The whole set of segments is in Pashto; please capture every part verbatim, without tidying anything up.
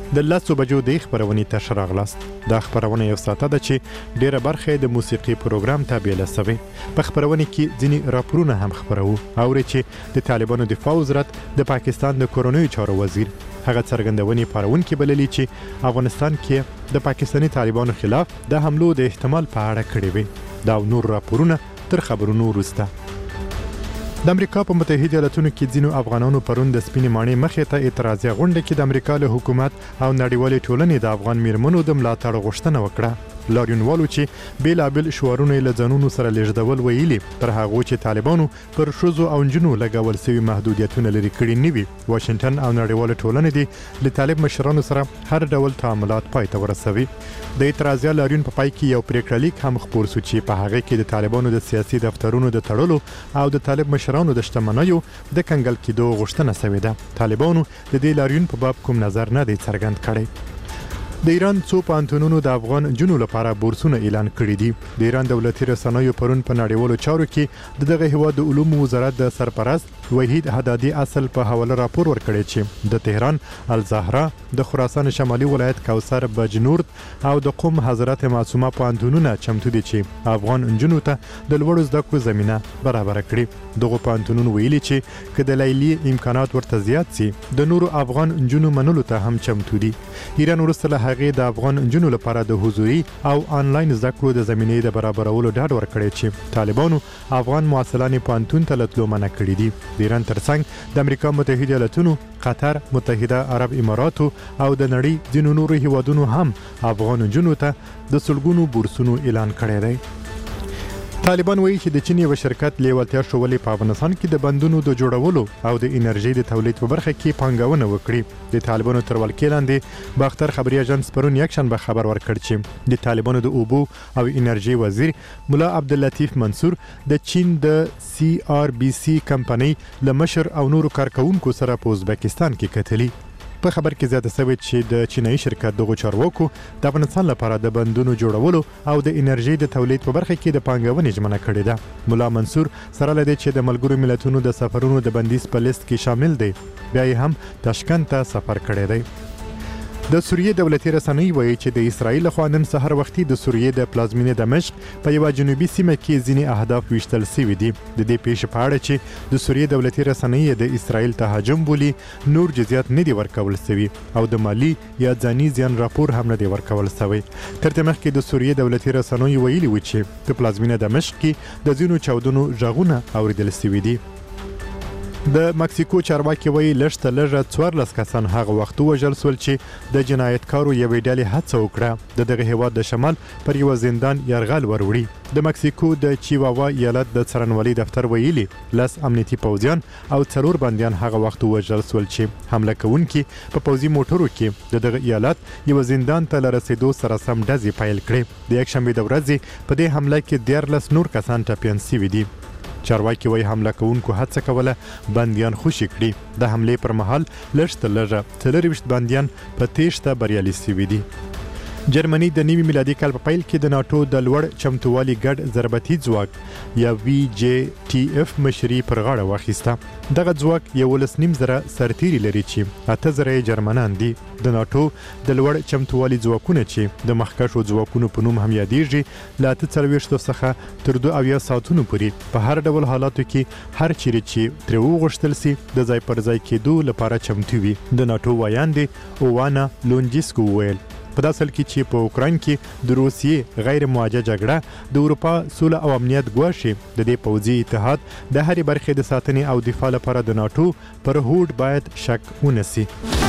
د لسو بجو د خبرونې ته راغلاست. دا خبرونه یو ساعته ده چې ډیره برخه د موسیقي پروګرام تابع لسوي. په خبرونه کې ځینی راپورونه هم خبرو او چې د طالبانو دفاع وزارت د پاکستان د کورونوي چارو وزیر هغه څرګندونې پرون کې بللي چې افغانستان کې د پاکستاني طالبانو خلاف د حملو د احتمال په اړه کړي وي. دا نور راپورونه تر خبرونو وروسته. د امریکا په متحده ایالاتونو کې ځینو افغانانو پرون د سپینې ماڼۍ مخې ته اعتراضي غونډه کې د امریکا له حکومت او نړیوالې ټولنې د افغان میرمنو د ملاتړ غوښتنه وکړه. لاریونوالو چې بیلابل شعارونه له ځانونو سره لیږدول ویلي تر هغه چې طالبانو پر ښځو او نجونو لګول شوي محدودیتونه لري کړي نه وي. واشنگټن او نړیواله ټولنه دي له طالب مشرانو سره هر ډول تعاملات پای ته ورسوي. د اعتراضي لاریون په پای کې یو پریکړه لیک هم خپور شو چې په هغه کې د طالبانو د سیاسي دفترونو د تړلو او د طالب مشرانو د شتمنیو د کنګل کېدو غوښتنه شوې ده. طالبانو د دې لاریون په باب کوم نظر نه دی څرګند کړی. د ایران څو پانتونونو د افغان جنو لپاره بورسونه اعلان کړي دي. د ایران دولتي رسنیو پرون په نړیوالو چارو کې د دغه هیواد د علومو وزارت د سرپرست وحید حدادي اصل په حواله راپور ورکړی چې د تهران الزهرا د خراسان شمالي ولایت کوثر بجنورد او د قم حضرت معصومه پانتونونه چمتو دي چې افغان جنو ته د لوړو زده کړو زمينه برابر کړي. دغه پانتونونه ویلي چې کله لیلی امکانات ورته زیات سي د نورو افغان جنو منلو ته هم چمتو دي. ایران ورسره هغه د افغان جنو لپاره د حضوري او آنلاین زده کړو د زمينې د برابرولو ډاډ ورکړی چې طالبانو افغان معاصلان پانتون ته لتلو منع کړی دي. د ایران ترڅنګ د امریکا متحده ایالاتونو، قطر، متحده عرب اماراتو او د نړۍ ځینو نورو هیوادونو هم افغان جنو ته د سلګونو بورسونو اعلان کړی دی. طالبان وایي چې د چین یو شرکت لیوالتیا شولې په افغانستان کې د بندونو د جوړولو او د انرژي د تولید په برخه کې پانګونه وکړي. د طالبانو تر ولکې لاندې باختر خبري اژانس پرون یکشنبه خبر ورکړ چې د طالبانو د اوبو او انرژي وزیر مولا عبداللطیف منصور د چین د سی آر بی سی کمپنۍ لمشر او نورو کارکونکو سره په ازبکستان کې کتلی. په خبر کې زیاته شوی چې د چینایي شرکت دغه چارواکو د افغانستان لپاره د بندونو جوړولو او د انرژي د تولید په برخه کې د پانګونې ژمنه کړې ده. مولا منصور سره لدی چې د ملګرو ملتونو د سفرونو د بندیز په لیست کې شامل دی. بیا یې هم تاشکند ته سفر کړی دی. د سوریې دولتي رسنۍ وایي چې د اسرایل خوا نن سحر وختي د سوریې د پلازمینې دمشق په یو جنوبي سیمه کې ځینې اهداف ویشتل شوي دي. د دې پیښې په اړه چې د سوریې دولتي رسنۍ د اسرایل تهاجم بولي نور جزئیات نه دي ورکول شوي او د مالی یا ځاني زیان راپور هم نه دی ورکول شوی. تر دې مخکې د سوریې دولتي رسنۍ ویلي و چې په پلازمینې دمشق کې د ځینو چاودنو غږونه اوریدل شوي دي. د مکسیکو چارواکي وایي لږ لږه څوارلس کسان هغه وخت وژل شول چې د جنایتکارو یوې ډلې هڅه وکړه د دغه هیواد د شمال پر یو زندان یرغل وروړي. د مکسیکو د چیواوا ایالت د څارنوالۍ دفتر ویلي لس امنیتي پوځیان او څلور بندیان هغه وخت وژل شول چې حمله کوونکي په پوځي موټرو کې د دغه ایالت یو زندان ته لرسېدو سره سم ډزې پیل کړې. د یکشنبې د ورځې په دې حمله کې دیارلس نور کسان ټپیان شوي دي. چارواکي وایي حمله کوونکو هڅه کوله بندیان خوشي کړي. د حملې پر مهال لږ تر لږه څلرویشت بندیان په تیښته بریالي شوي دي. جرمني د نوي میلادي کال په پیل کې د ناتو د لوړ چمتووالي ګډ ضربتي ځواک یا وی جی ټي اف مشري پر غاړه واخیسته. دغه ځواک یولس نیم زره سرتیري لري چې اته زره جرمنان دي. د ناتو د لوړ چمتووالي ځواکونه چې د مخکښو ځواکونو په نوم هم یادېږي له اته څلوېښتو څخه تر دوه اویا ساعتونو پورې په هر ډول حالاتو کې هر چیرې چې ترې وغوښتل سي د ځای پر ځای کېدو لپاره چمتو وي. د ناتو وایاندې اووانا لونجیسکو وویل په داسې حال کې چې په اوکراین کې د روسیې غیر موجه جګړه د اروپا سوله او امنیت ګواښي، د دې پوځي اتحاد د هرې برخې د ساتنې او دفاع لپاره د ناتو پر هوډ باید شک ونسي.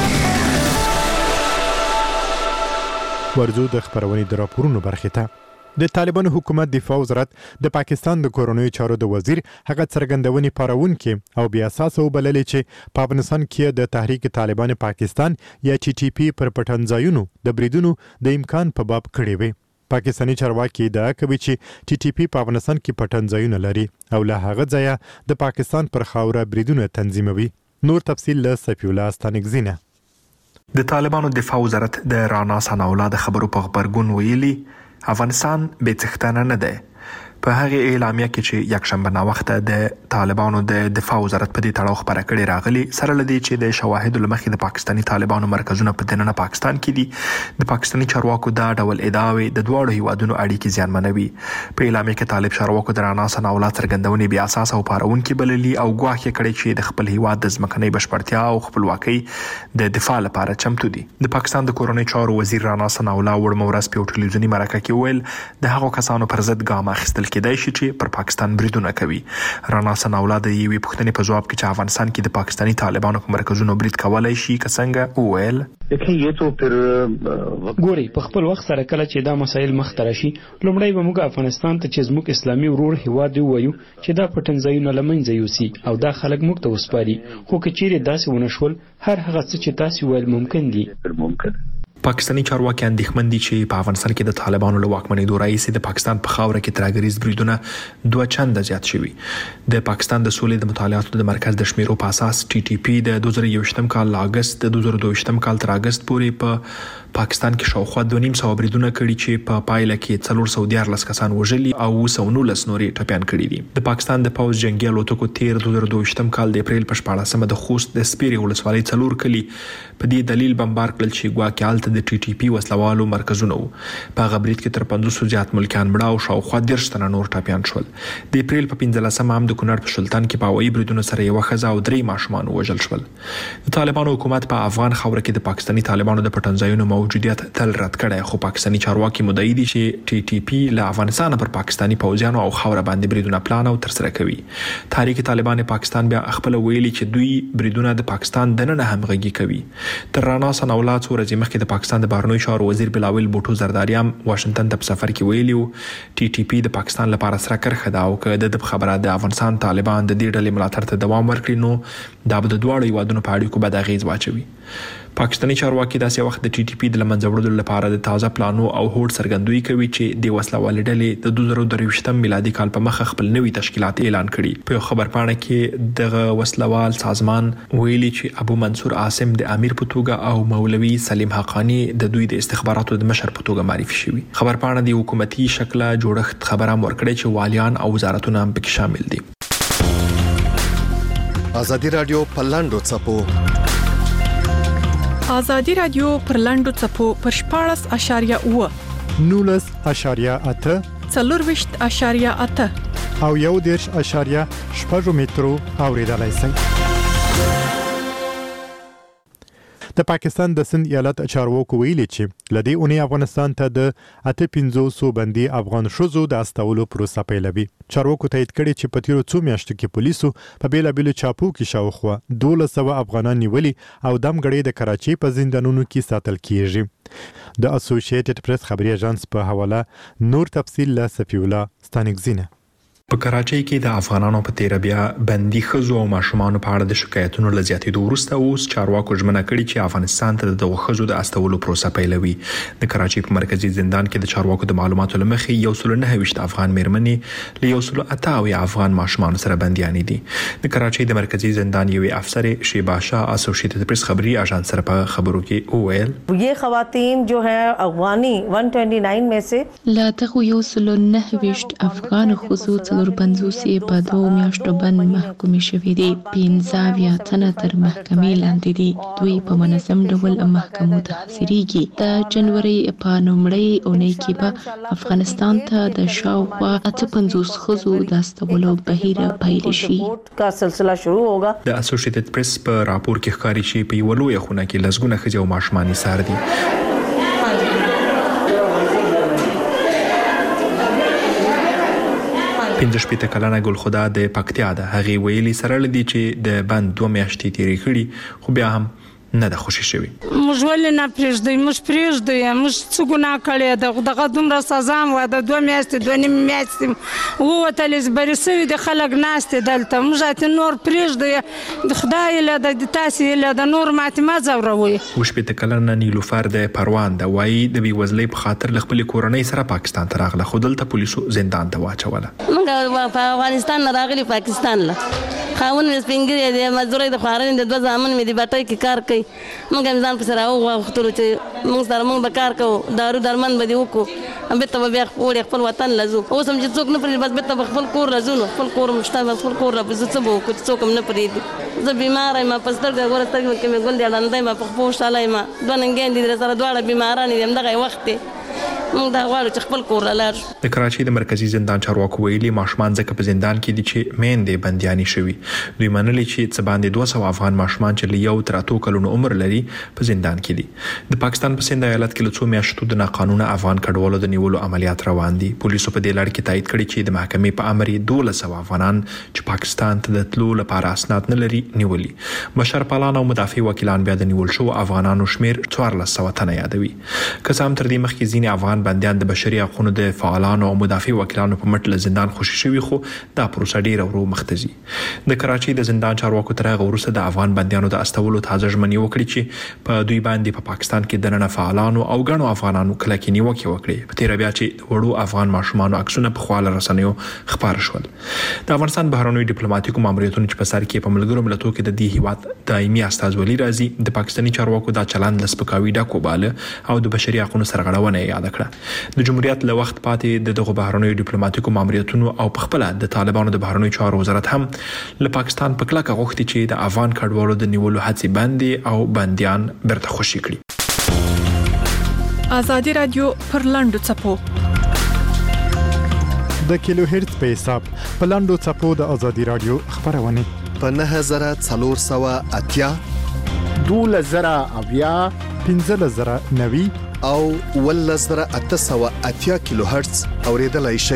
ورځو د خبرونې د راپورونو برخې ته. د طالبانو حکومت دفاع وزارت د پاکستان د کورونوي چارو د وزیر هغه څرګندونې پارونکي او بیا اساسه وبللې چې په افغانستان کې د تحریک طالبان پاکستان یا ټي ټي پی پر پټنځایونو د بریدونو د امکان په باب کړی وي. پاکستاني چارواکي ادعا کوي چې ټي ټي پی په افغانستان کې پټنځایونه لري او له هغه ځایه د پاکستان پر خاوره بریدونه تنظیموي. نور تفصیل له صفی الله ستانکزینه. د طالبانو دفاع وزارت د رانا ثناءالله د خبرو په خبرګون ویلي افغانستان به څښتنه نه ده. په هغه اعلامیه کې چې یکشنبه ناوخته د طالبانو د دفاع وزارت په دې تړاو خبره کړې راغلي، سره لدی چې د شواهد لمخې د پاکستاني طالبانو مرکزونه په دننه پاکستان کې دي. د پاکستاني چارواکو دا ډول ادعاوې د دواړو هیوادونو اړیکې زیانمنوي. په اعلامیه کې طالب چارواکو د رانا ثناءالله څرګندونې بې اساسه او پارونکې بللي او ګواښ کړی چې د خپل هیواد د ځمکنۍ بشپړتیا او خپلواکۍ د دفاع لپاره چمتو دي. د پاکستان د کورنۍ چارو وزیر رانا ثناءالله وړمه ورځ په ټلویزیوني مرکه کې ویل د هغو کسانو پر ضد ګام اخیستل کېدای شي چې پر پاکستان بریدونه کوي. رانا ثناءالله د یوې پوښتنې په جواب کې چې افغانستان کې د پاکستاني طالبانو په مرکزونو برید کولای شي که څنګه وویل ګوري په خپل وخت سره کله چې دا مسایل مخ ته راشي لومړی به موږ افغانستان ته چې زموږ اسلامي ورور هیواد دی وایو چې دا پټنځایونه له منځه یوسي او دا خلک موږ ته وسپاري، خو که چیرې داسې ونه شول هر هغه څه چې تاسې ویل ممکن دي. پاکستاني چارواکي اندېښمن دي چې په افغانستان کې د طالبانو له واکمنېدو راهیسې د پاکستان په خاوره کې ترهګریز بریدونه دوه چنده زیات شوي. د پاکستان د سولې د مطالعاتو د مرکز د شمیرو په اساس ټي ټي پی د دوه زره یوویشتم کال له اګست د دوه زره دوه ویشتم کال تر اګست پورې په پاکستان کې شاوخوا دوه نیم سوه بریدونه کړي چې په پایله کې څلور سوه دیارلس کسان وژلي او اوه سوه نولس نورې ټپیان کړي دي. د پاکستان د پوځ جنګي الوتکو تیر دوه زره دوه ویشتم کال د اپریل په شپاړسمه د خوست د سپیرې ولسوالۍ څلور کلي په دې دلیل بمبار کړل چې ګواکې هلته د ټي ټي پی وسلوالو مرکزونه وو. په هغه برید کې تر پنځوسو زیات ملکیان مړه او شاوخوا دېرش تنه نور ټپیان شول. د اپریل په پنځلسمه هم د کونړ په سلطان کې په هوایي بریدونو سره یوه ښځه او درې ماشومان ووژل شول. د طالبانو حکومت په افغان خاوره کې د پاکستاني طالبانو د پټنځایونو موجودیت تل رد کړی، خو پاکستاني چارواکي مدعي دي چې ټي ټي پی له افغانستانه پر پاکستاني پوځیانو او خاوره باندې بریدونه پلان او ترسره کوي. تحریک طالبان پاکستان بیا خپل ویلي چې دوی بریدونه د پاکستان دننه همغږي کوي. تر رانا ثناءالله څو ورځې مخکې د پاکستان د بهرنیو چارو وزیر بلاول بوټو زرداری هم واشنگټن ته په سفر کې ویلي و ټي ټي پی د پاکستان لپاره سره کرښه ده او که د خبره د افغانستان طالبان د دې ډلې ملاتړ ته دوام ورکړي نو دا به د دواړو هیوادونو په اړیکو بد اغیز واچوي. پاکستاني چارواکي داسې وخت د ټي ټي پی د لمنځه وړلو لپاره د تازه پلانو او هوډ څرګندوي کوي چې د وسلوالې ډلې د دوه زره درویشتم میلادي کال په مخه خپل نوي تشکیلات اعلان کړي. په یو خبرپاڼه کې دغه وسلوال سازمان ویلي چې ابو منصور عاصم د امیر په توګه او مولوي سلیم حقانی د دوی د استخباراتو د مشر په توګه معرفي شوي. خبرپاڼه د حکومتي شکله جوړښت خبره هم ورکړې چې والیان او وزارتونه هم پکې شامل دي. ازادي رادیو په لاندو څپو ازادي رادیو پر لاندو څپو پر شپاړس اشاریه اوه نولس اشاریه اته څلورویشت اشاریه اته او یو دېرش اشاریه شپږ مترو اوریدلای شئ. د پاکستان د سند ایالت چارواکو ویلي چې لدی اونۍ افغانستان ته د اته پنځوسو بندي افغان شوزو د استولو پروسه پیلوي. چارواکو تایید کړي چې په تیرو څو میاشتو کې پولیسو په بیلابیلو چاپو کې شاوخوا دولس سوه افغانان نیولي او دمګړۍ د کراچۍ په زندانونو کې ساتل کیږي. د اسوسییټډ پریس خبري اژانس په حواله نور تفصیل له صفی الله ستانکزینه. په کراچۍ کې د افغانانو په تیر بیا بندي ښځو او ماشومانو په اړه د شکایتونو له زیاتېدو وروسته اوس چارواکو ژمنه کړې چې افغانستان ته د ښځو د استولو پروسه پیلوي. د کراچۍ په مرکزي زندان کې د چارواکو د معلوماتو له مخې یو سل نهه ویشت افغان میرمنې له یو سل اته اویا افغان ماشومانو سره بندیانې دي. د کراچۍ د مرکزي زندان یوې افسر شیبا شاه اسوسییټډ پریس خبري اژانس سره په خبرو کې وویل یہ خواتین جو ہیں افغانی ایک سو انیس میں سے لا دغه یو سل نهه ویشت افغان ښځو څلور پنځوسې په دوه میاشتو بند محکومې شوې دي. پنځه اویا تنه تر محکمې لاندې دي. دوی په منظم ډول محکمو ته حاضرېږي. د جنوري په لومړۍ اونۍ کې به افغانستان ته د شاوخوا اته پنځوس ښځو د استولو بهیر پیل شي. کا سلسله شروع ہوگا. د اسوسییټډ پریس په راپور کې ښکاري چې په یوه لویه خونه کې لسګونه ښځې او ماشومان ایسار دي. پنځه شپېته کلنه ګل خدا د پکتیا ده. هغې ویلي سره لدی چې د بند دوه میاشتې تیرې کړي خو بیا هم نه ده خوشي شوي. موږ ولې نه پرېږدئ؟ موږ پرېږدئ. موږ څه ګناه کړې ده؟ دغه دومره سزا م وه. د دوه میاشتې دوه نیمې میاشتې ووتلې زبرې سوي دي خلک ناست دي دلته. موږ اتې نور پرېږدئ. د خدای هیله ده د تاسې هیله ده نور ماتې مه ځوروئ. اووه شپېته کلنه نیلوفر د پروان ده وایي د بېوزلۍ په خاطر له خپلې کورنۍ سره پاکستان ته راغله خو دلته پولیسو زندان ته واچوله. موږ په افغانستان نه راغلي پاکستان له خاون مې سپین ږیری دی مزدورۍ د خوارۍ د دوه زامن مې د بټۍ کې کار کوي. موږ هم ځان پسې راوغوښتلو چې موږ سره موږ به کار کوو دارو درمن به دې وکړو بېرته به بیا وړې خپل وطن له ځو اوس هم چې څوک نه پرېږدي بس بېرته به خپل کور له ځو نو خپل کور هم شته بس خپل کور راپسې څه به وکړو چې څوک هم نه پرېږدي زه بیماره یم په سترګه ګوره سترګې کې مې ګل دی ړنده یم په پښو شاله یم دوه ننګیان دي درسره دواړه بیماران دي همدغه یې وخت دی موږ دا غواړو چې خپل کور له لاړ شو. د کراچۍ د مرکزي زندان چارواکو ویلي ماشومان ځکه په زندان کې دي چې میندې بندیانې شوي. دوی منلي چې څه باندې دوه سوه افغان ماشومان چې له یو تر اتو کلونو عمر لري په زندان کې دي. د پاکستان په سند ایالت کې له څو میاشتو د ناقانونه افغان کډوالو د نیولو عملیات روان دي. پولیسو په دې لړ کې تایید کړی چې د محکمې په امر یې دولس سوه افغانان چې پاکستان ته د تلو لپاره اسناد نه لري نیولي. بشرپالان او مدافع وکیلان بیا د نیول شوو افغانانو شمیر څوارلس سوه تنه یادوي. که څه هم تر دې مخکې ځینې افغان بندیان د بشري حقوقو د فعالانو او مدافع وکیلانو په مټ له زندان خوشي شوي خو دا پروسه ډیره ورو مخته ځي. د کراچۍ د زندان چارواکو تر هغه وروسته د افغان بندیانو د استولو تازه ژمنې وکړي چې په دوی باندې په پاکستان کې دننه فعالانو او ګڼو افغانانو کلکې نیوکې وکړي. په تیر بیا چې وړو افغان ماشومان عکسونه په خواله رسنیو خبر شول. د افغانستان بهرنیو ډیپلوماټیکو ماموریتونو چې په سر کې په ملګرو ملتونو کې د دې هیواد دایمي استازولي راځي د پاکستاني چارواکو دا چلند د سپکاوي ډک وباله او د بشري حقوقو سرغړونه یاد کړه. د جمهوریت له وخت پاتې د دغه بهرنیو ډیپلوماټیکو ماموریتونو او په خپل د طالبانو د بهرنیو چارو وزارت هم له پاکستان په کلکه غوښتي چې د افغان کډوالو د نیولو هڅې بندي او بنديان برته خوشي کړي. ازادي رادیو پر لاندو چپو د کیلو هرتز په حساب په لاندو چپو د ازادي رادیو خبرونه په نه زره څلور سوه اتیا دوله زره اویا پنځه زره نوي او ول زره اته سوه اتیا کیلو هرتز اوریدلای شي.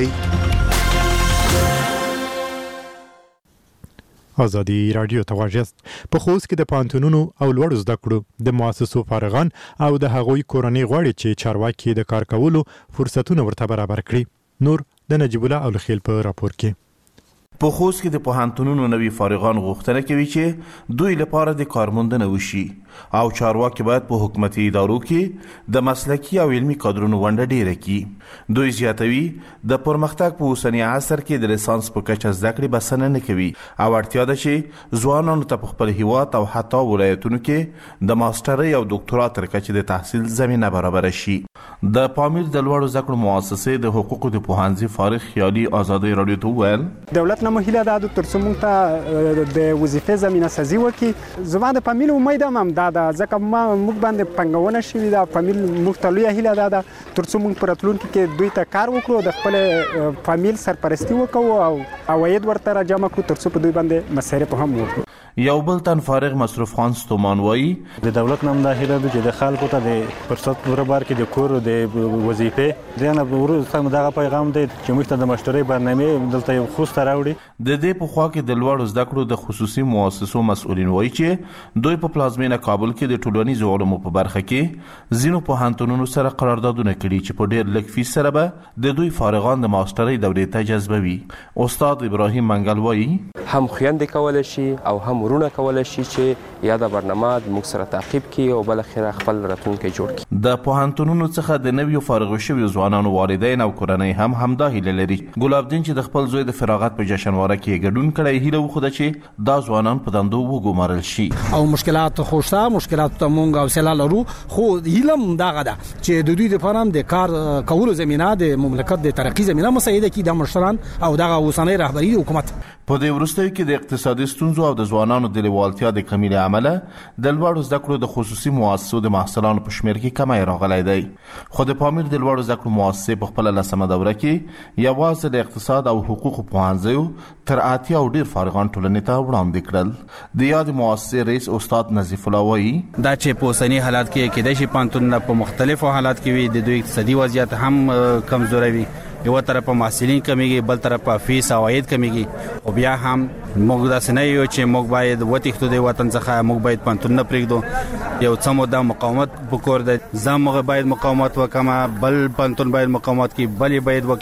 ازادي رادیو تواجست په خوست کې د پانتونونو او لوړو زده کړو د مؤسسو فارغان او د هغوی کورنۍ غواړي چې چارواکي د کار کولو فرصتونه ورته برابر کړي. نور د نجیب الله اولخیل په راپور کې. په خوست کې د پوهنتونونو نوي فارغان غوښتنه کوي چې دوی لپاره د کارموندنه وشي او چارواکي باید په حکومتي ادارو کې د مسلکي او علمي کادرونو ونډه ډیره کړي. دوی زیاتوي د پرمختګ په اوسنی عصر کې د لیسانس په کچه زده کړې بسنه نه کوي او اړتیا ده چې ځوانانو ته په خپل هیواد او حتی ولایتونو کې د ماسترۍ او ډاکټرا تر کچې د تحصیل زمینه برابر شي. د پامیر د لوړو زده کړو مؤسسې د حقوقو د پوهنځي فارغ خیالي ازادي رادیو ته وویل دولت نه مهله ده تر څو موږ ته د وظیفې زمینه سازي وکړي. زما د فامیل امید هم دا ده ځکه ما موږ باندې پنګونه شوې ده. فامیل موږ ته لویه هیله ده تر څو موږ په راتلونکي کې دوی ته کار وکړو د خپل فامیل سرپرستی وکړو او عواید ورته راجمع کړو تر څو په دوی باندې مصارف هم وکړو. یو بل تن فارغ مصرف خان ستومان وایي د دولت نام دا هیله ده چې د خلکو ته د فرصت برابر کړي د کور د وظیفې دنه ورته دغه پیغام دی چې موږ ته د مشتري برنامه دلته یو خوست راوړي. د دې په خوا کې د لوړو زده کړو د خصوصي مؤسسو مسؤلین وایي چې دوی په پلازمینه کابل کې د ټولنیزو علومو په برخه کې ځینو پوهنتونونو سره قراردادونه کړي چې په ډېر لږ فیس سره به د دوی فارغان د ماسترۍ دورې ته جذبوي. استاد ابراهیم منګل وایي هم خويندې کولای شي او هم ورونه کولای شي چې یاده برنامه موږ سره تعقیب کړي او بل اخر خپل راتلونکي جوړ کړي. د پوهنتونونو څخه د نویو فارغ شویو ځوانانو والدین او کورنۍ هم همدا هیله لري. ګلاب دین چې د خپل زوی د فراغت په جشنواره کې ګډون کړی هیله وخوده چې دا ځوانان په دندو وګمارل شي. او مشکلات خوشته مشکلات ته مونږ او سلا لرو خو هیله دغه ده چې د دوی لپاره د کار کولو زمينه د مملکت د ترقی زمينه مساعده کړي د مشران او دغه اوسنۍ رهبری حکومت. په دې وروستیو کې د اقتصادي ستونزو او د ځوانانو د لیوالتیا د کمی له امله د لوړو زده کړو د خصوصي مؤسسو د محصلانو په شمیر کې کمی راغلی دی. خو د پامیر د لوړو زده کړو مؤسسې په خپل لسمه دوره کې یوازې د اقتصاد او حقوقو پوهنځیو تر اتیا او ډیر فارغان ټولنې ته وړاندې کړل. د یاد مؤسسې رئیس استاد نظیف الله وایي دا چې په اوسنی حالات کې کېدای شي پانتون په مختلفو حالات کې وي د دوی اقتصادي وضعیت هم کمزوري وي. یو طرف محصلین کمیږي بل طرف فیس او عاید کمیږي او بیا هم موږ دا سنې یو چې موږ باید وتښتو د وطن څخه موږ باید پانتون نه پرېږدو. یو څه موده مقاومت وکړو د زموږ باید مقاومت وکما بل پانتون باید مقاومت کی بل باید وکي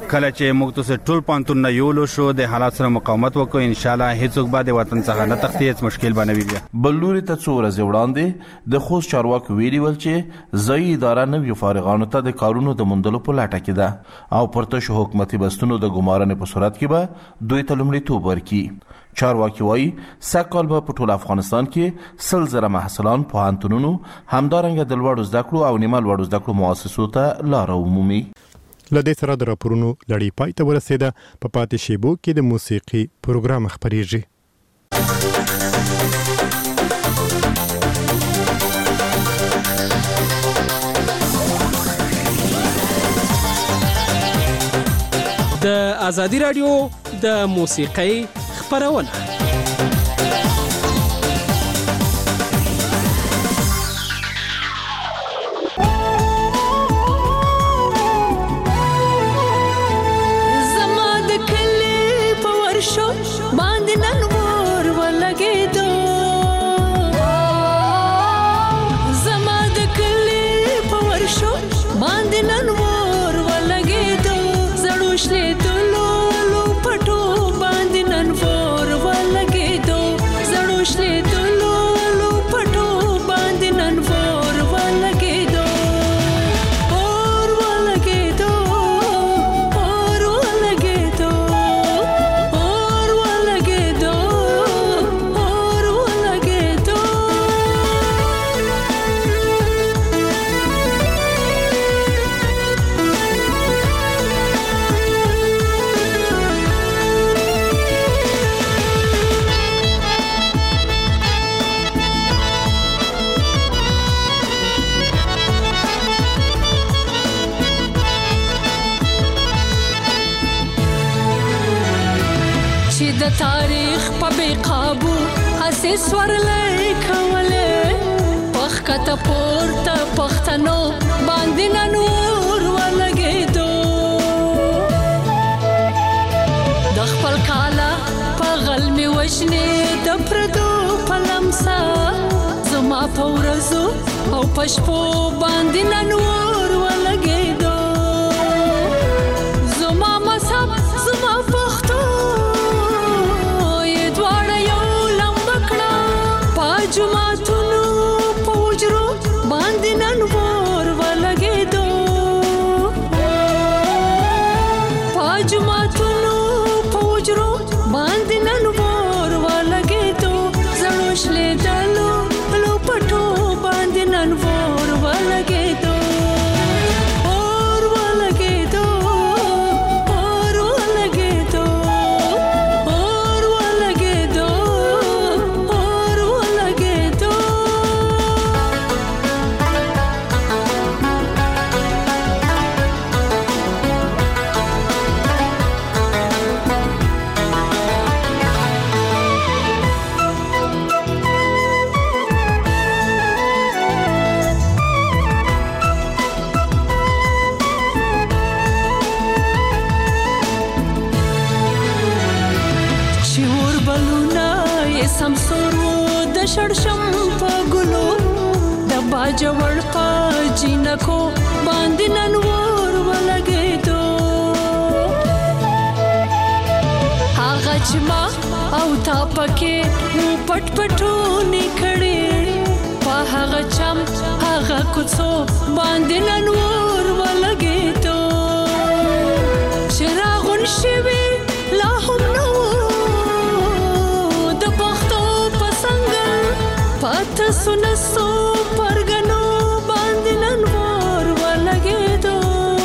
کله چې موږ تاسو ټول پانتون نه یولو شو د حالات سره مقاومت وکړو ان شاء الله هیڅوک به د وطن څخه نه تختی هیڅ مشکل باندې بیا بلوري ته څو ورځې وړاندې د خوست چارواکو ویلي ول چې ځای اداره نوي فارغانو ته د کارونو د موندلو په لټه کې ده او پرته شو حکومتي بستونو د ګمارنې په صورت کې به دوی ته لومړیتوب ورکړي. چارواکي وایي سږکال به په ټول افغانستان کې سل زره محصلان پوهنتونونو همدارنګه د لوړو زده کړو او نیمه لوړو زده کړو مؤسسو ته لاره ومومي. لدې سره د راپورونو لړۍ پای ته ورسېده. په پاتې شیبو کې د موسیقي پروګرام خپرېږي. د ازادي رادیو د موسیقۍ خپرونه تاریخ په بیقابو اساس ورلای کوله پخکته پورته پختنو باندې نور ولګېدو د خپل کاله په غلمي وښنه د پردو پلمسا زما پورزو او پښپو باندې نور ولګېدو زما مصاب زما پختو جمعتونو پوجرو باندې نن ور ولګېدو پاجمعتونو پوجرو باندې نن ور ولګېدو زړوشلې دلو لو پټو باندې نن ور ولګېدو شړشم په ګلو د باجوړ په جنکو باندې نن ور ولګېدو هغه چې ما او تا پکې پټ پټو نکړې په هغه چم هغه کوڅو باندې نن ور ولګېدو چراغون شوي لا هم نو پات سنسو پرګنو باندې نن ور ولګېدو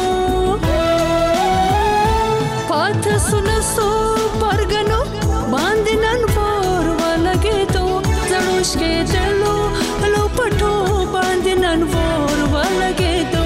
پات سنسو پرګنو باندې نن ور ولګېدو زړوش کې دلو لو پټو باندې نن ور ولګېدو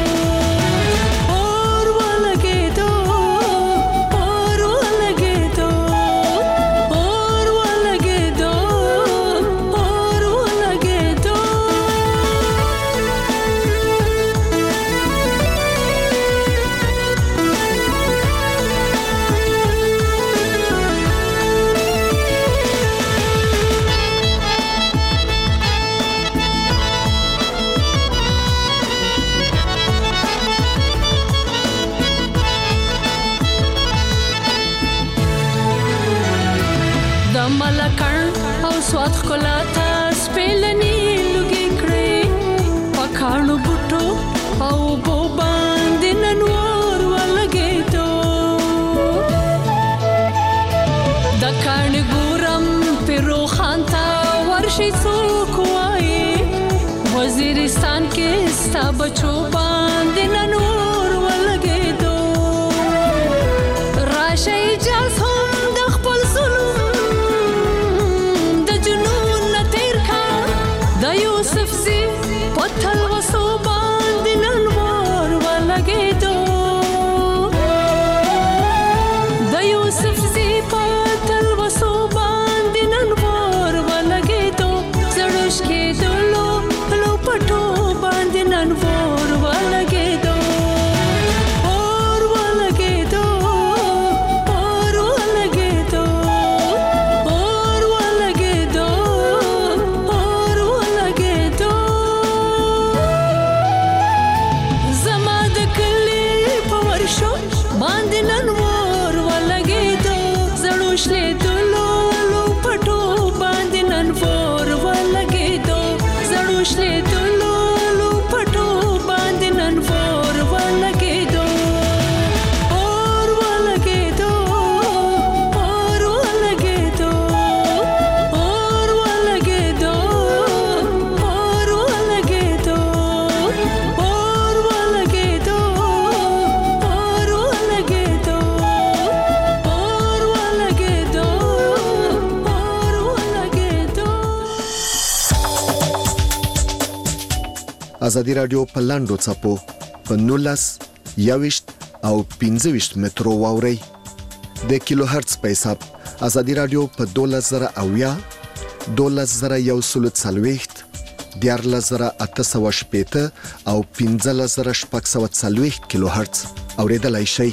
ملکړ او سواد خلا ته سپلنی لګي کړې پکانو بوټو او بو باندې ننور ولګېدو د کاڼ ګورم پیرو خان ته ورشي څوک وایي وزیرستان کې ستا بچو باندې ننور ولګېدو راشه اجاز هم د خپل ظلم د جنون نه تیر کا د یوسف زی پتل وسو باندې ننور ولګېدو د یوسف زی پتل وسو باندې ننور ولګېدو زړوش کېدلو لو پټو باندې ننور ولګېدو ازادي رادیو په لاندو چپو په نولس یوشت او پنځوشت مترو واوري د کیلو هرتز په حساب ازادي رادیو په دولس زره اویا دولس زره یو سل څلوېښت دیارلس زره اته سوه شپېته او پنځلس زره شپږ سوه څلوېښت کیلو هرتز اوریدلای شئ.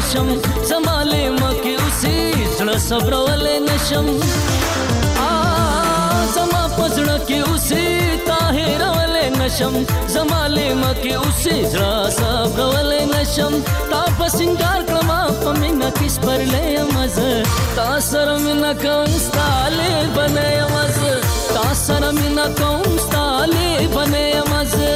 نشم زماله مکه اوسې زړه صبرولې نشم زما پزړه کې اوسې طاهرولې نشم زماله مکه اوسې زړه صبرولې نشم تا په سنگار کړم په مینا کې سپرلې مزه تا سره مینا کوم ستاله بنې مزه تا سره مینا کوم ستاله بنې مزه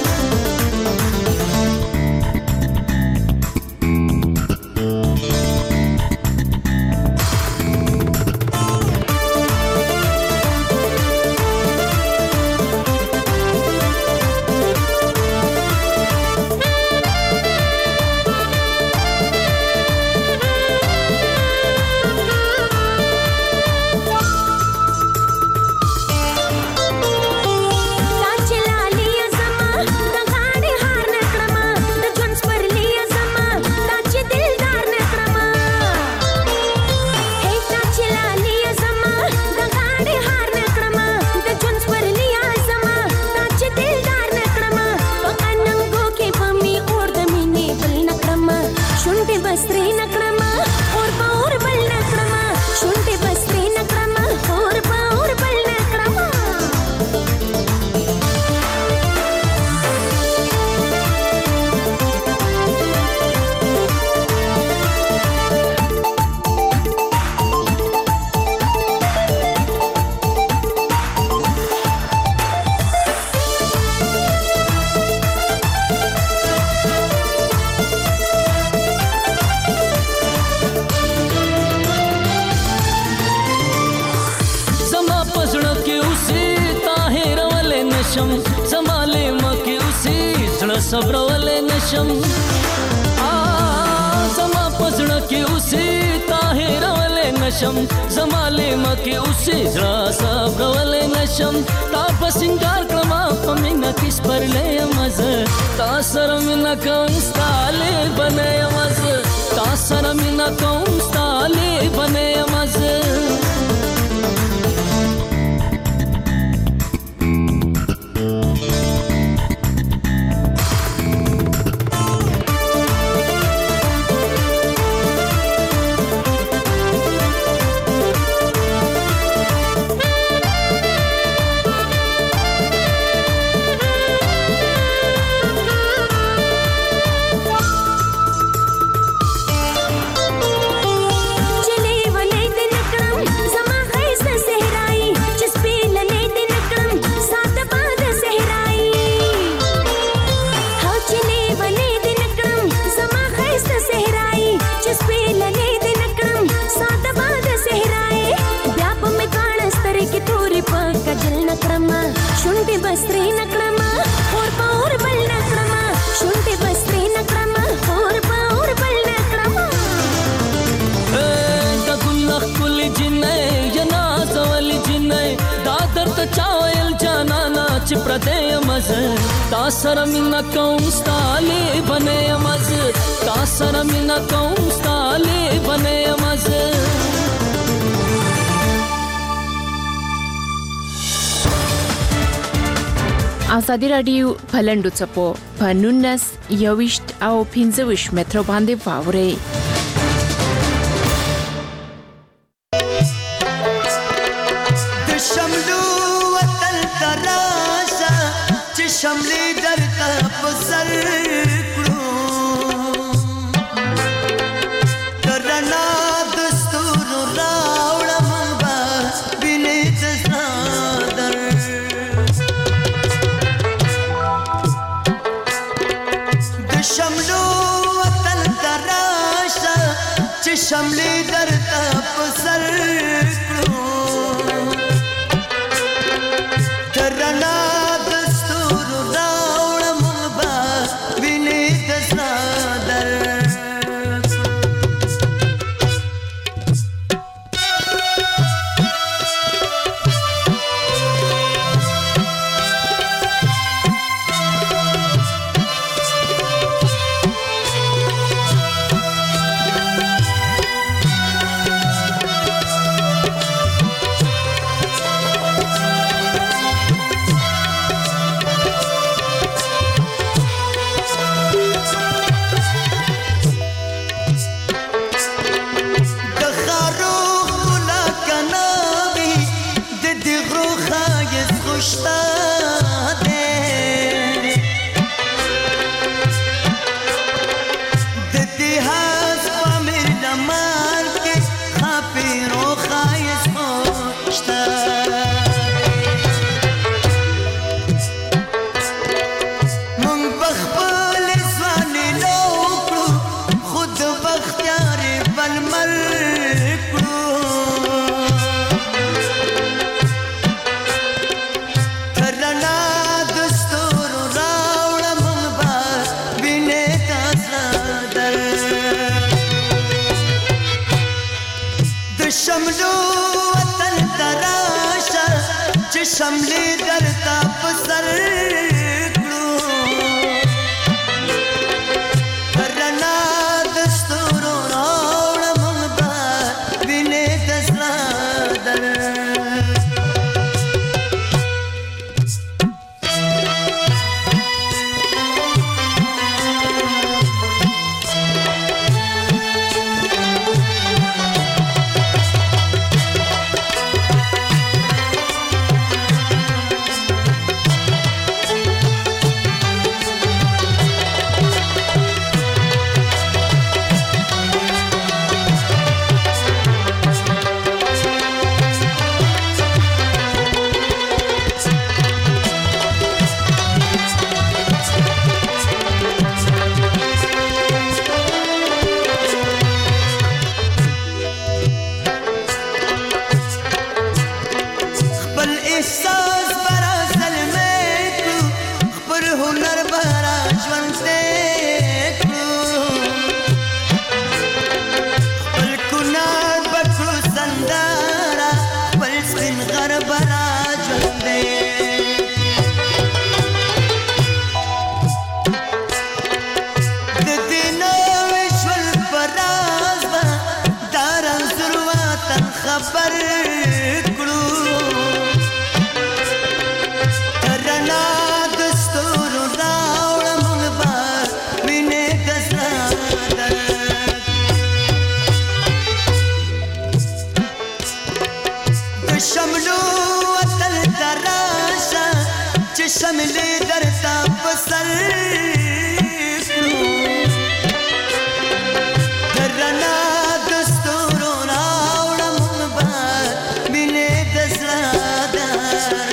زماله مکه اوسې زړه صبرولې نشم زما پزړه کې اوسې طاهرولې نشم زماله مکه اوسې زړه صبرولې نشم تا په سنگار کړم په مینا کې سپرلې مزه تا سره مینا کوم ستاله بنې مزه تا سره مینا کوم ستاله بنې مزه تا سره مینا کوم ستاله بنې مزه تا سره مینا کوم ستاله بنې مزه ازادي رادیو پلندو چپو پنونس یوشت او پنځوش متر باندې واوري شملې درته په سر کړو کرنا دستور راوړم بس بینې تزادر د شملو وطن تراشه چې شملې درته په سر کړو کرنا شملو وطن تراشه چې شملې درته په سر کړو رڼا د ستورو راوړه موږ به وینې د زړه درد شملې درته په سر کړو د رڼا د ستورو راوړه موږ به مینې د زړه درد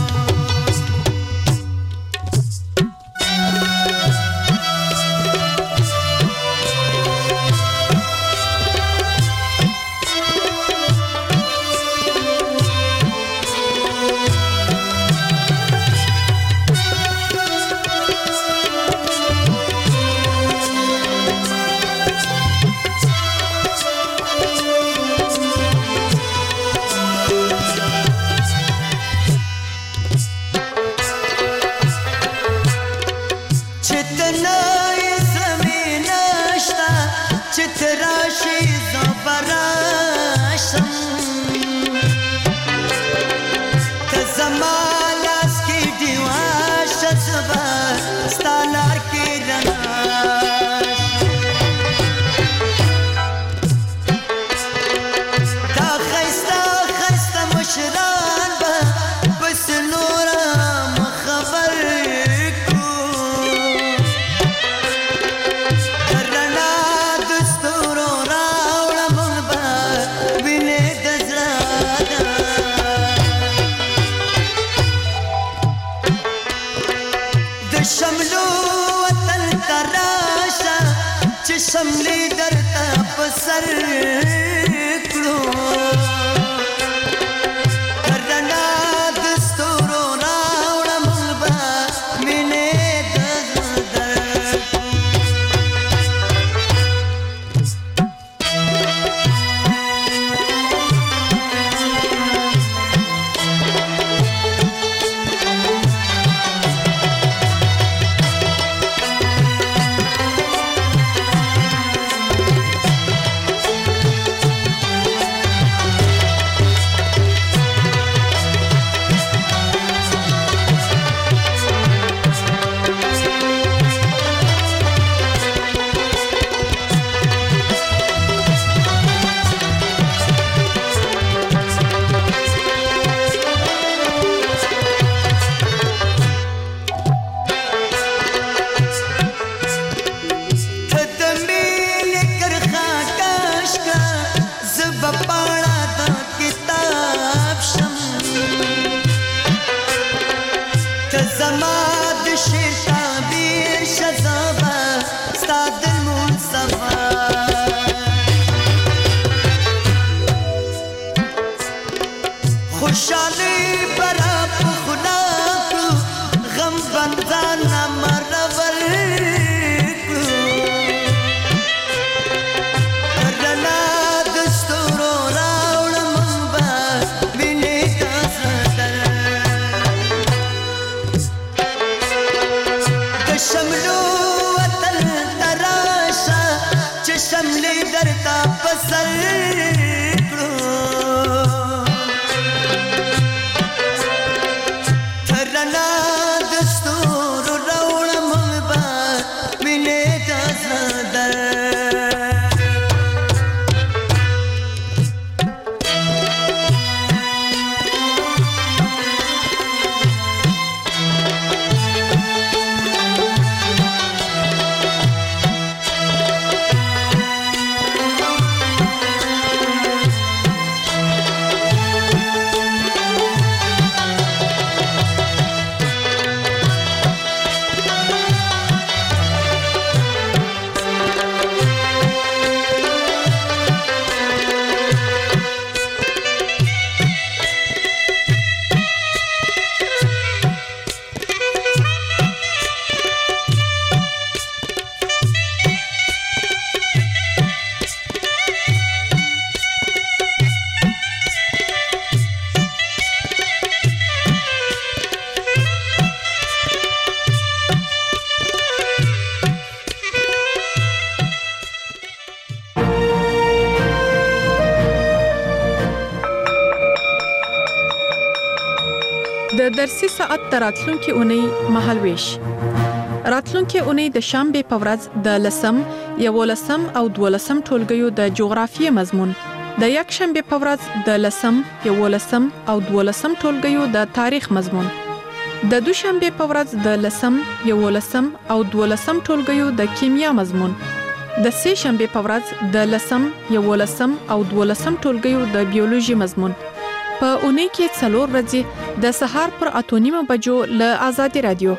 شملې درته په سر کړو رڼا د ستورو راوړه موږ به مینې د درد شملو وطن تراشا چې شملې درتا پسر کړو ترنا دستور راوړم با مینه تاسو د درسي ساعت تراتلونکو اونۍ مهالويش راتلونکو اونۍ د شنبه په ورځ د لسم یولسم او دولسم ټولګیو د جغرافیې مضمون د یک شنبه په ورځ د لسم یولسم او دولسم ټولګیو د تاریخ مضمون د دوشنبه په ورځ د لسم یولسم او دولسم ټولګیو د کیمیا مضمون د سه شنبه په ورځ د لسم یولسم او دولسم ټولګیو د بیولوژي مضمون په اونۍ کې څلور ورځې د سهار پر اته نیمه بجو له آزادي رادیو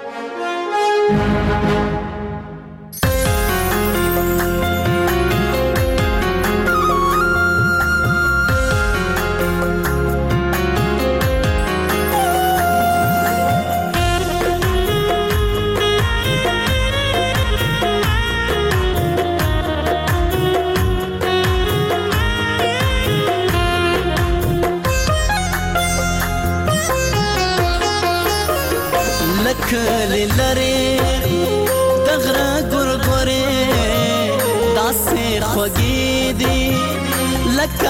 کلی لري دغرا ګورګورې داسې خوږې دي لکه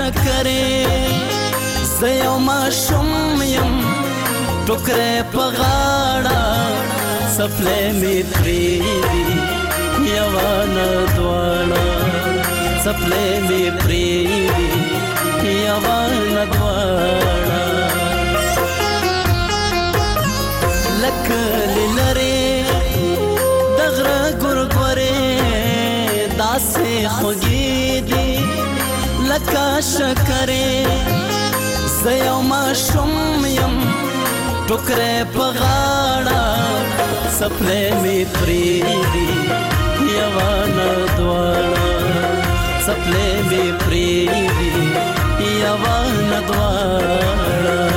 شکرې زه یو ماشوم یم ټوکرې په غاړه څپلۍ مې پرېږدي یوه نه دواړه څپلۍ مې پرېږدي یوه نه دواړه لکلی لري دغرا ګورګورې داسې خوږې دي لکه شکرې زه یو ماشوم یم ټوکرې په غاړه څپلۍ مې پرېږدي یوه نه دواړه څپلۍ مې پرېږدي یوه نه دواړه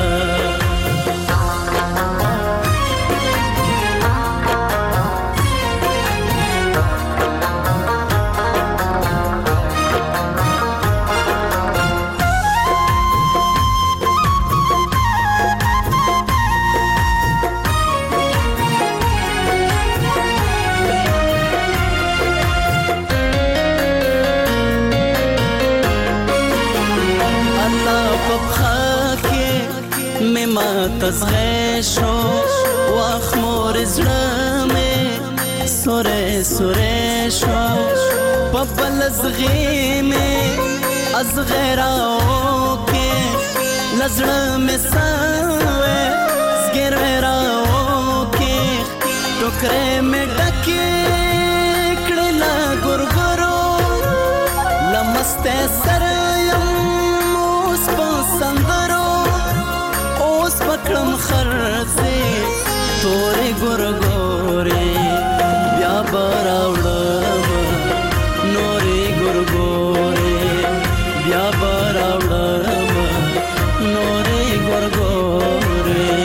تزغې شو واخ مور زړه مې سورې سورې شو په بل زغې مې ازغې راو کې لزړه مې سوې زګېروې راو کې ټوکرې مې ډکې کړې له ګورګورو لمستې سره یم اوس په سندرو پکړم خرڅې تورې ګورګورې بیا به راوړم نورې ګورګورې بیا به راوړم نورې ګورګورې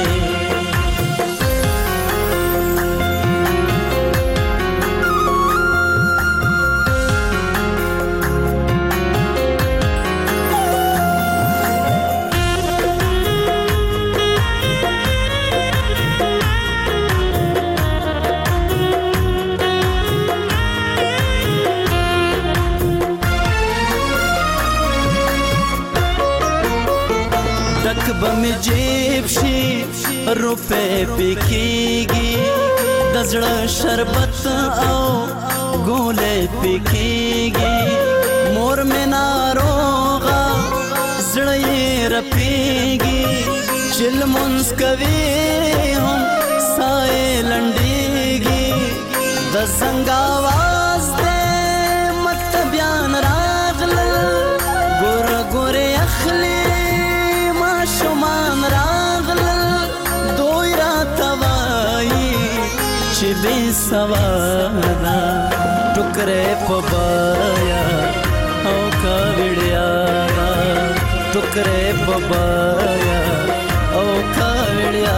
روپے پکېږي د زړه شربت او ګولې پکېږي مور مې ناروغه زړه یې رپېږي چې لمونځ کوي هم ساه یې لنډېږي د زنګ آواز دی مکتبیان راغلل ګوره ګورې اخلي ماشومان راغلل دوی راته وایي چې بې سواده ټوکرې په بایا او کاوړیا ټوکرې په بایا او کاوړیا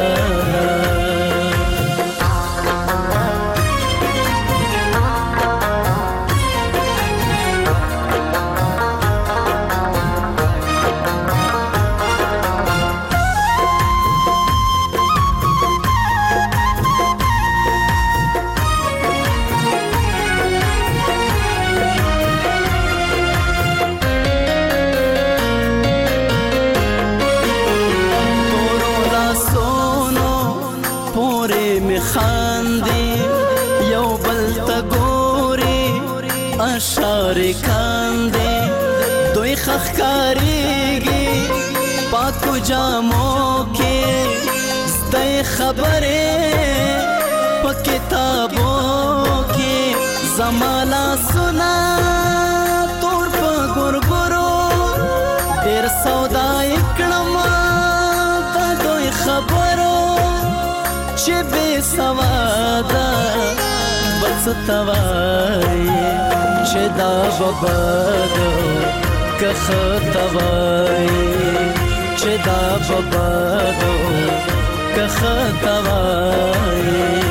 اشاره کاندې دوی خخکاریږي پاکو جامو کې زده خبرې په کتابو کې زمالا سنا تور په ګورګورو ډېر سودا کړم په دوی خبرو چې بې سواده بس توای چې دا ببادو که خطوای چې دا ببادو که خطوای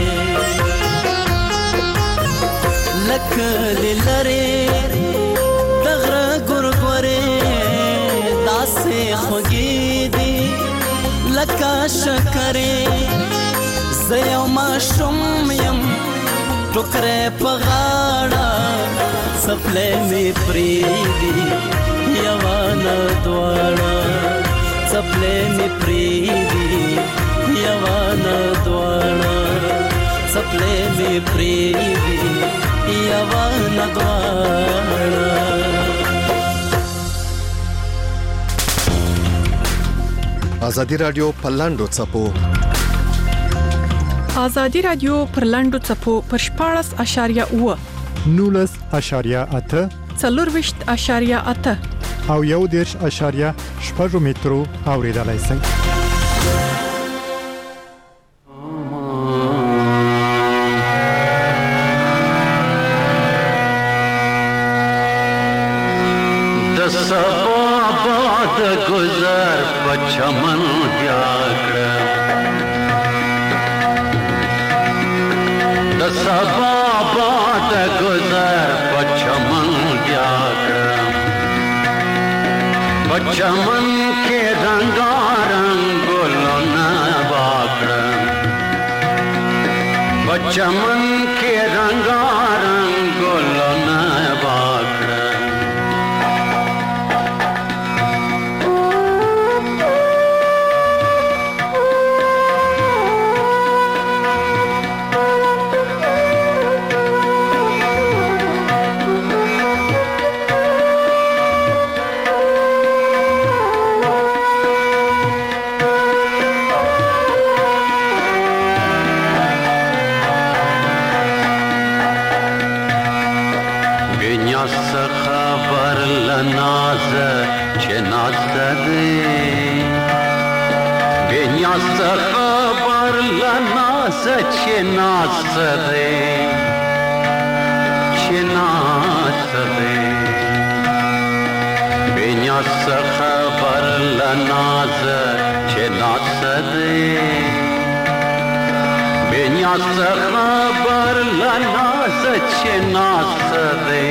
لکه للری دغره ګورګورې داسې خوږې دي لکه شکرې زه یو ماشوم یم ټوکرې په غاړه څپلۍ مې پرېږدي یوانه دواړه څپلۍ مې پرېږدي یوانه دواړه څپلۍ مې پرېږدي یوانه دواړه ازادي رادیو په لاندو څپو ازادي رادیو پر لاندو څپو پر شپاړس اشاریه اوه نولس اشاریه اته څلورویشت اشاریه اته او یو دیرش اشاریه شپږ مترو اوریدلای شئ د سبا باد گذر په چمن دیاکړه د سبا باد گذر په چمن دیاکړه په چمن کې رنگارنګ ګلونه واکړه په چمن کې رنگارنګ ګلونه واکړه خبر لناز چه نازده بینیاز خبر لناز چه نازده چه نازده بینیاز خبر لناز چه نازده بینیاز خبر لناز چه نازده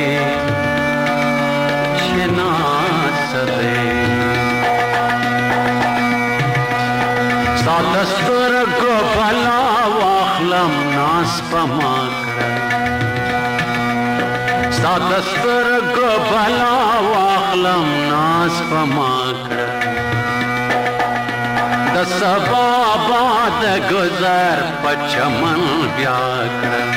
دستور کو بلا واخلم ناس پما کړه ستا دستور کو بلا واخلم ناس پما کړه د د سبا باد گذر په چمن بیا کړم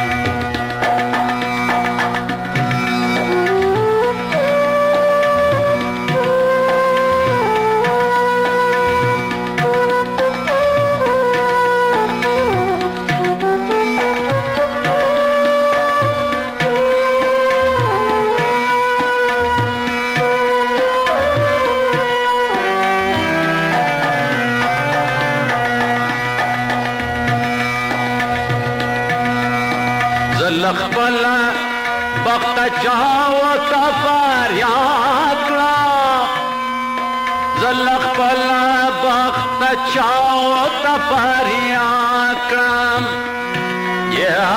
خپل بخت چاو تفر یاد کړه زل خپل بخت چاو تفر یاد کړم یا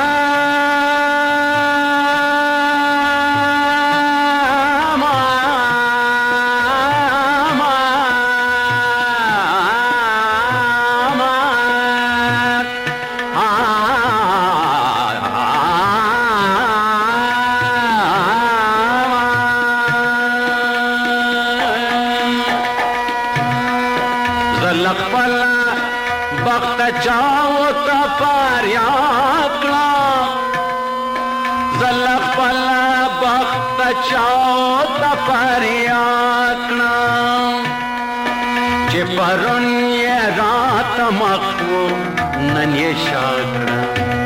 چاو تا فریاد کړه زل خپل بخت چاو تا فریاد کړه چې پرون یې رات مخو نن یې شاکړه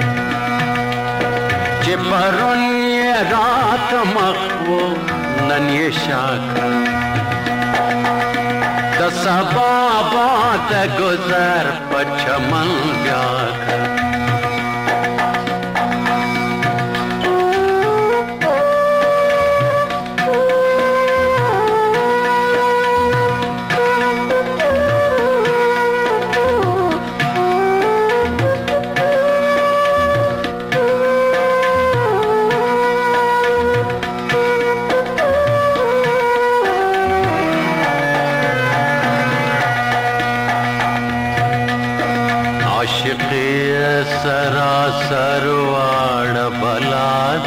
چې پرون یې رات مخو نن یې شاکړه د سبا باد گذر په چمن بیا کړم سراسر واړ بلاد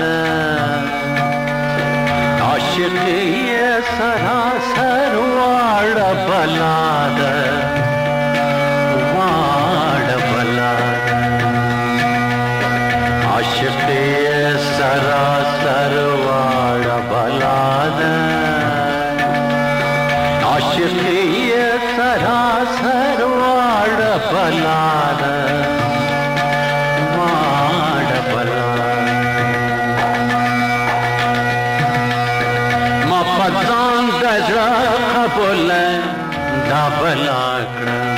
عاشق یې سراسر واړ بلاد واړ بلاد عاشق یې سراسر واړ بلاد عاشق یې سراسر واړ بلاد دا بلا کړم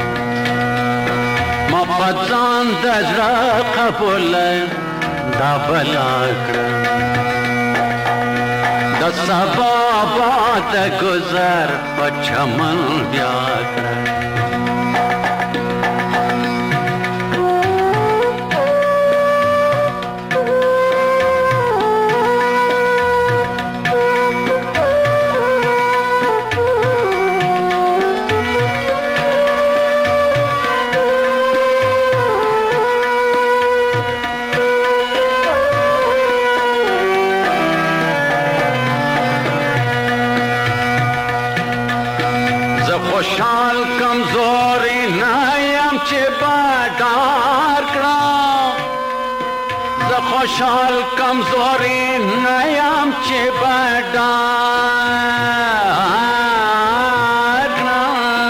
ما پځان د زړه قبول دا بلا کړم د سبا باد گذر په چمن بیا کړم خوشحال کمزوری نایم چې بادار کړه زه خوشحال کمزوری نایم چې بادار کړه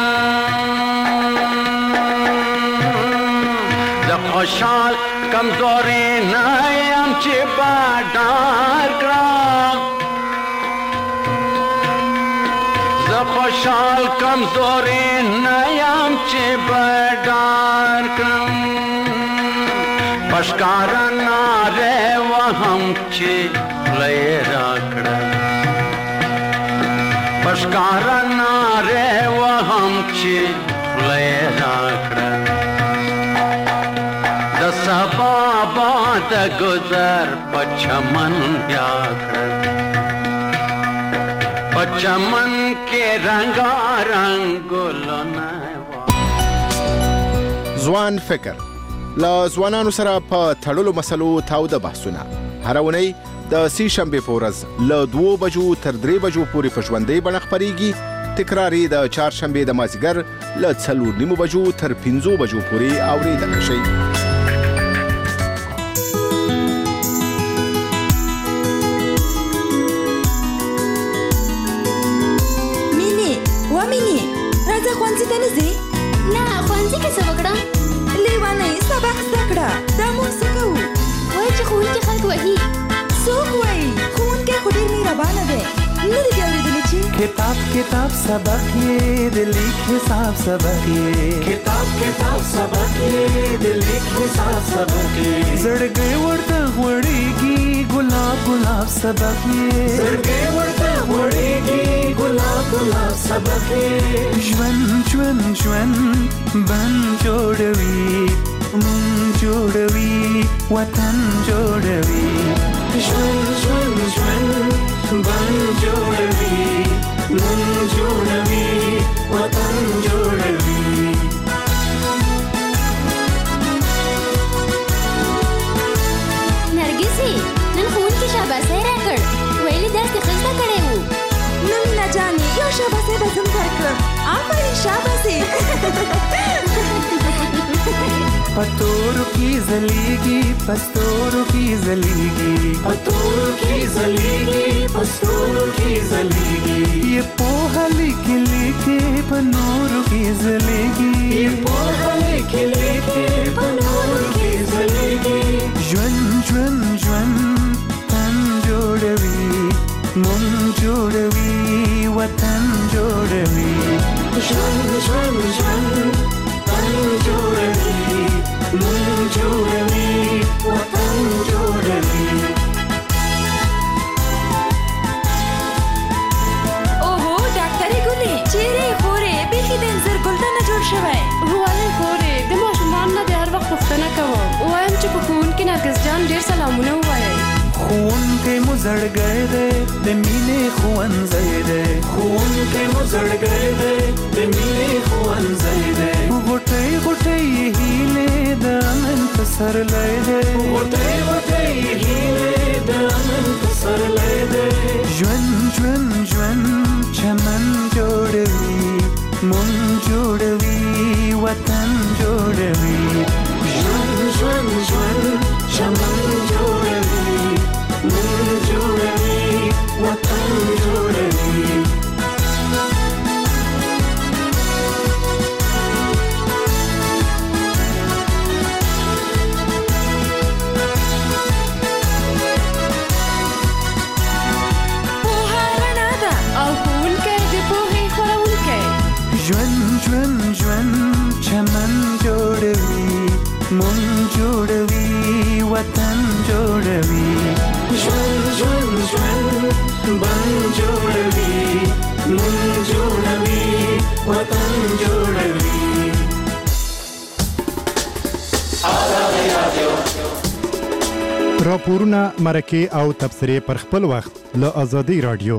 زه خوشحال کمزوری نایم چې بادار کړه خوشحال کمزوری نیم چې بډار کړم پشکارا ناره وهم چې خلې راکړه پشکارا ناره وهم چې خلې راکړه د سبا باد گذر په چمن بیا کړه چمن کې رنگا رنگ ګلونه ځوان فکر لا ځوانانو سره په تړلو مسلو تاوده بحثونه هر اونۍ د سې شنبې په ورځ له دوه بجو تر درې بجو پورې په ژوندۍ بڼه خپرېږي تکرار یې د چهارشنبې د مازدیګر له څلور نیمو بجو تر پنځو بجو پورې اورېدلی شئ. مینې و مینې راځه ښوونځي ته نه ځې؟ نه ښوونځي کې څه وکړم؟ لیونۍ سبق زده کړه. دا موږ څه کوو؟ وایي چې ښوونکي خلک وهي. څوک وایي؟ ښوونکی خو ډېر مهربانه دی. نه دې بیا اورېدلی چې کتاب کتاب سبق یې د لیک حساب سبق یې کتاب کتاب سبق یې د لیک حساب سبق یې زړګی ورته غوړېږي ګلاب ګلاب سبق یې زړګی ورته غوړېږي ګلاب ګلاب سبق یې ژوند ژوند ژوند بند جوړوي مونږ جوړوي وطن جوړوي ژوند ژوند ژوند بند جوړوي مونږ جوړوي وطن جوړوي. نرګسي نن ښوونکي شاباسي راکړ. ویلي درس یې ښه زده کړی و. نو مینا جانې یو شاباسي به زه هم درکړم. آفرین شاباسي. پتورو کی زلیگی پستورو کی زلیگی پتورو کی زلیگی پستورو کی زلیگی یہ پوہا لکھ لکھے پنورو کی زلیگی یہ پوہا لکھ لکھے پنورو کی زلیگی جون جون جون تن جوڑوی من جوڑوی وطن جوڑوی جون جون جون تن جوڑوی من جوړوي وطن جوړوي. اوهو ډاکټرې ګلې چیرې خورې بیخي د انځر ګل نه جوړ شوی. ولې خورې د ماشومان نه د هر وخت پوښتنه کوم. وایم چې په ښوونکي نرګس جان ډېر سلامونه ووایئ. ښوونکی مو زړګی دی د مینې ښوونځی دی ښوونکی مو زړګی دی د مینې ښوونځی دی غوټۍ غوټۍ هیلې د امن پسرلی دی غوټۍ غوټۍ هیلې د امن پسرلی دی ژوند ژوند ژوند چمن جوړوي مونږ جوړوي وطن جوړوي ژوند ژوند ژوند چمن جوړوي مونږ جوړوي وطن جوړوي. پوهه رڼا ده او ښوونکی د پوهې خپروونکی. ژوند ژوند ژوند چمن جوړوي مونږ جوړوي وطن جوړوي ژوند ژوند ژوند بند جوړوي مونږ جوړوي وطن جوړوي. راپورونه مرکه او تبصرې پر خپل وخت له آزادي رادیو.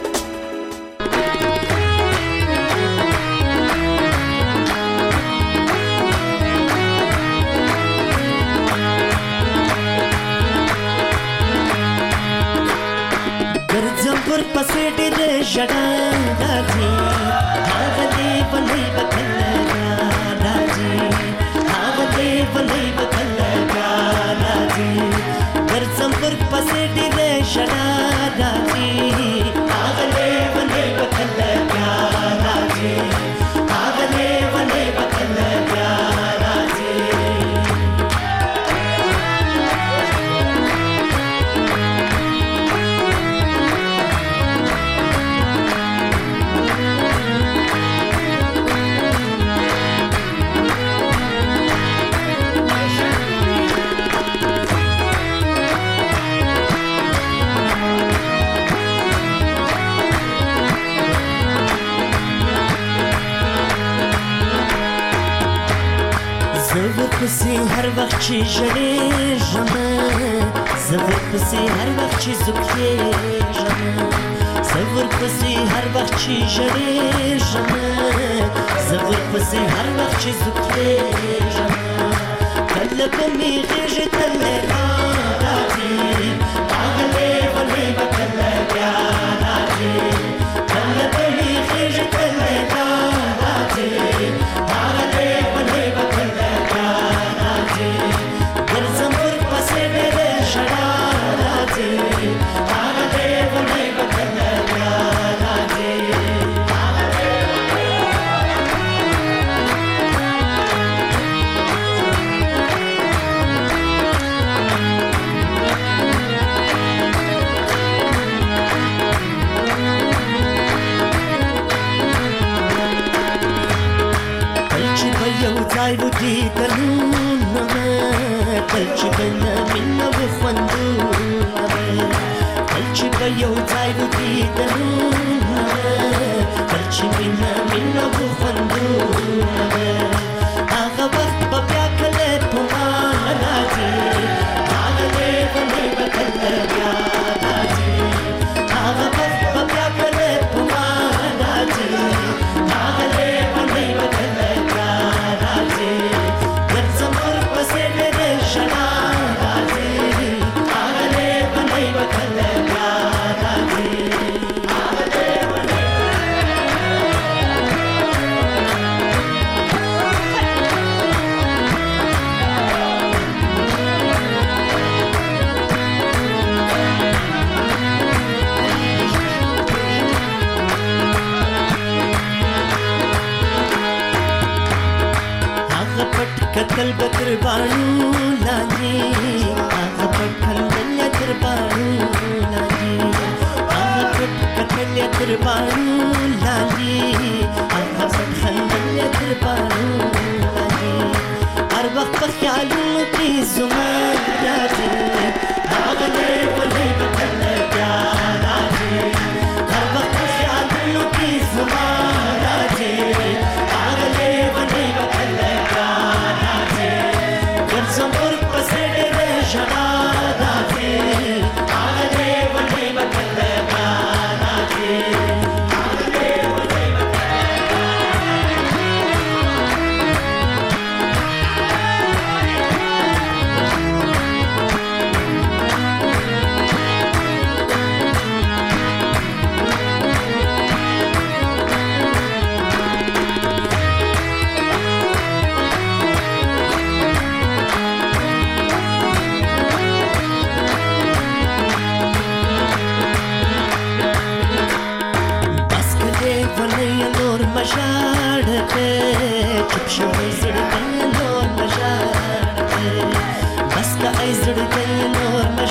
پسې ډېر ژړا راځي هغه دې بلې بکلګا راځي هغه دې بلې بکلګا راځي ګرځم پر پسې ډېر ژړا راځي هغه دې بلې بکلګا راځي هغه دې بلې بکلګا راځي. زور پسې هر وخت چې ژړېږم زور پسې هر وخت چې زوکېږم زور پسې هر وخت چې ژړېږم زور پسې هر وخت چې زوکېږم کله به مې غېږې ته راځي هغه لیونۍ به کله بیا راځي کله به مې غېږې ته مینه مینه و خوندونه کل چې په یو ځای وکیدنونه کل چې مینه مینه و خوندونه هغه وخت به بیا کله په ما راځي هغه لیونی به کله بیا راځي هغه وخت به بیا کله په ما راځي هغه لیونی به کله بیا راځي ګرځم ورپسې ډېرې ژړا راځي هغه لیونی به کله بیا راځي کتل بکر بانو لاندې هغه پټ کتل تر بانو لاندې هغه پټ کتل تر بانو لاندې هغه پټ کتل تر بانو لاندې هر وخت په خیالونو کې زما راځي هغه دې ولې بکل بیا راځي هر وخت په خیالونو کې زما راځي هغه دې ولې بکل بیا زمور پسې ډېرې ژړا راځي هغه دې ولې به کله بیا راځي هغه دې ولې به مشاړته چپ شوی زړه نور مشاړته بس کا ای زړه نور